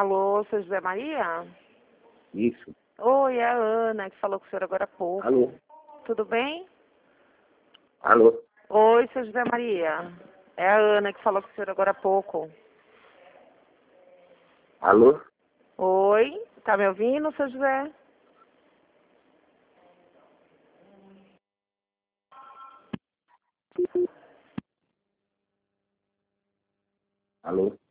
Alô, seu José Maria? Isso. Oi, é a Ana, que falou com o senhor agora há pouco. Alô? Tudo bem? Alô? Oi, seu José Maria. É a Ana que falou com o senhor agora há pouco. Alô? Oi, tá me ouvindo, seu José? Alô?